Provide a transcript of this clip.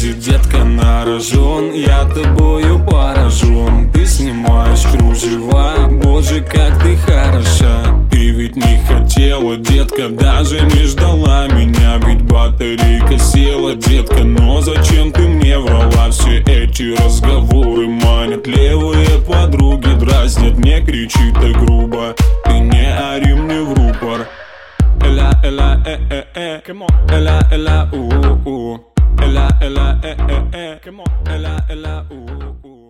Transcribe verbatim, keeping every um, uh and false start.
грузи, детка, на рожон. Я тобою поражен. Ты снимаешь кружева, боже, как ты хороша. Ты ведь не хотела, детка, даже не ждала меня. Ведь батарейка села, детка, но зачем ты мне врала? Все эти разговоры манят, левые подруги дразнят. Не кричи так грубо, ты не ори мне в рупор. Эла, эла, э, э, э, эла, эла, у, у, эла, эла, э, э, э, эла, эла, у, у.